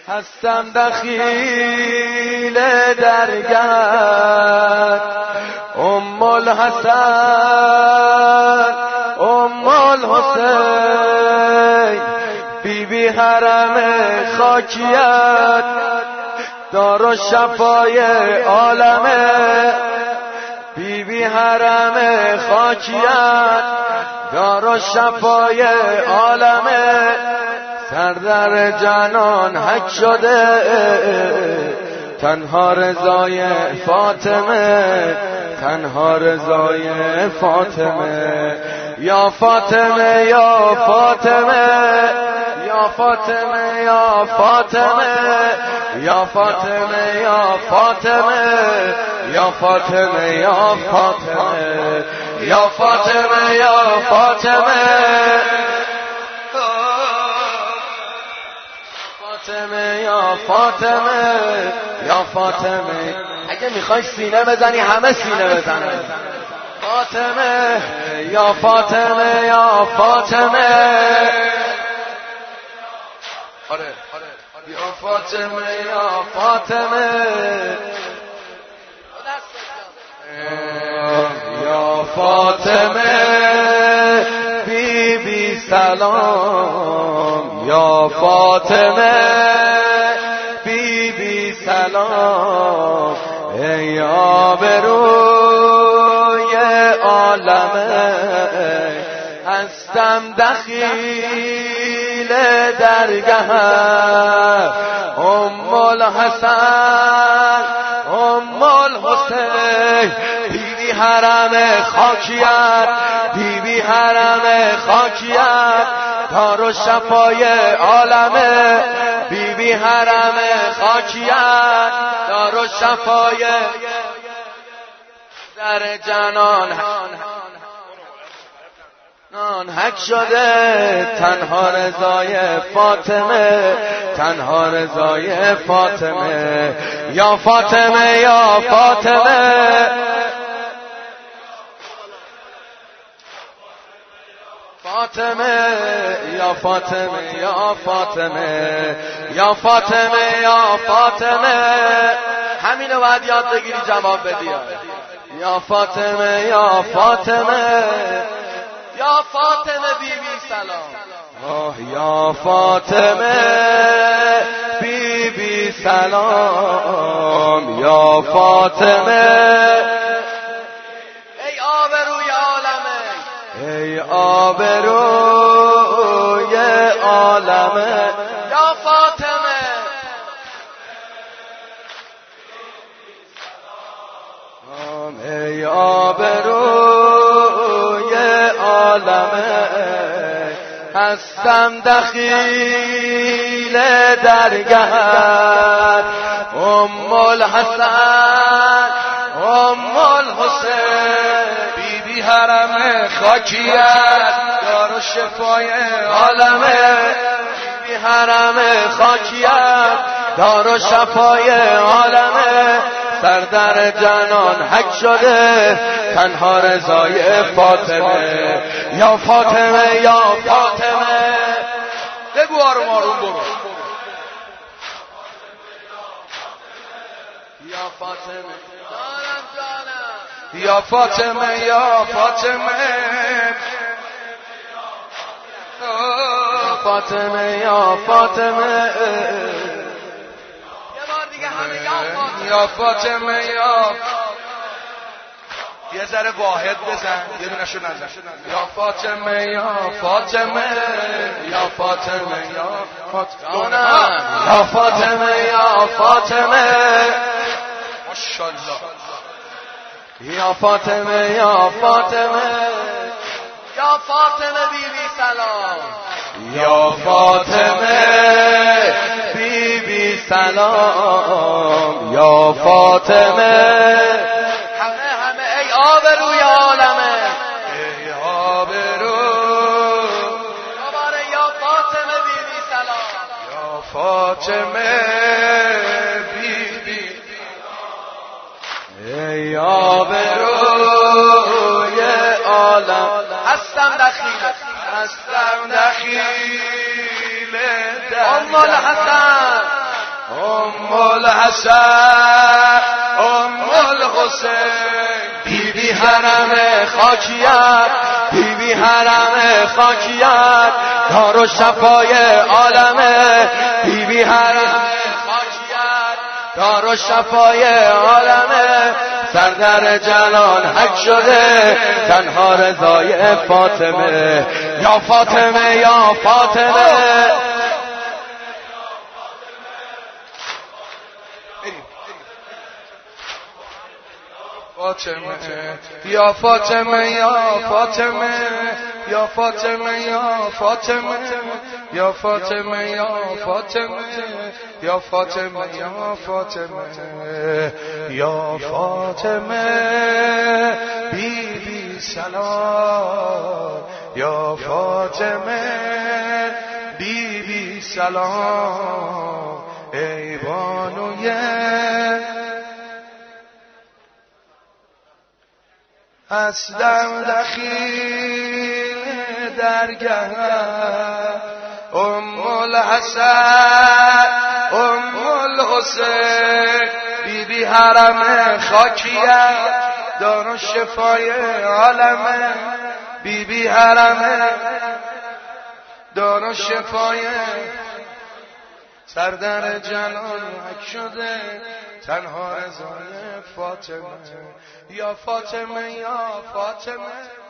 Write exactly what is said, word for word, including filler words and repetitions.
هستم دخیل درگاه ام الحسن ام الحسین بی بی حرم خاکیت دار و شفای عالمه بی بی حرم خاکیت دار و شفای عالمه سردر جنان حک شده تنها رضای فاطمه تنها رضای فاطمه یا فاطمه یا فاطمه یا فاطمه یا فاطمه یا فاطمه یا فاطمه یا فاطمه یا فاطمه یا فاطمه یا فاطمه فاطمه یا فاطمه یا فاطمه اگه میخوای سینه بزنی همه سینه بزنه فاطمه یا فاطمه یا فاطمه آره یا فاطمه یا فاطمه یا فاطمه بی بی سلام یا فاطمه بی بی سلام ای آبروی عالمه هستم دخیل درگاه ام الحسن ام الحسین بی بی حرم خاکیت بی بی حرم خاکیت دار و شفای عالمه بی بی حرم خاکیت دار و شفای در جنان نان حک شده تنها رضای فاطمه تنها رضای فاطمه یا فاطمه یا فاطمه فاطمه یا فاطمه یا فاطمه یا فاطمه یا فاطمه همینو باید یاد بگیری جواب بدی یا فاطمه یا فاطمه یا فاطمه بی بی سلام آه یا فاطمه بی بی سلام یا فاطمه ای آبروی عالمه ای آبروی عالمه یا فاطمه ای آبروی عالمه هستم دخیل درگاه ام الحسن ام الحسین بی بی حرم خاکیت دار و شفای عالمه بی بی حرم خاکیت دار و شفای عالمه سردر جنان حک شده تنها رضای فاطمه یا فاطمه یا فاطمه بگو آروم آروم برو یا فاطمه یا فاطمه یا فاطمه یا فاطمه یا فاطمه یا فاطمه یا یه ذره واحد بزن یه دونه شو نزن یا فاطمه یا فاطمه یا فاطمه یا فاطمه یا فاطمه یا فاطمه ماشاءالله یا فاطمه یا فاطمه یا فاطمه بی بی سلام یا فاطمه بی بی سلام یا فاطمه همه همه ای آبروی عالمه ای آبرو دوباره یا فاطمه بی بی سلام یا فاطمه بی بی ای آبروی عالم هستم دخیل هستم دخیل ام الحسن الحسین ام الحسین بی بی حرم خاکیت بی بی حرم خاکیت دار و شفای عالمه بی بی حرم خاکیت دار و شفای عالمه سردر جلال حق شده تنها رضای فاطمه یا فاطمه یا فاطمه فاطمه یا فاطمه یا فاطمه یا فاطمه یا فاطمه یا فاطمه یا فاطمه یا فاطمه یا فاطمه یا فاطمه بی بی سلام یا فاطمه بی بی سلام ای بانوی هستم دخیل درگه ام الحسن ام الحسین بی بی حرم خاکیت دار و شفای عالمه بی بی حرم دار و شفای سردر جلال حق شده تنها رضای فاطمه یا فاطمه یا فاطمه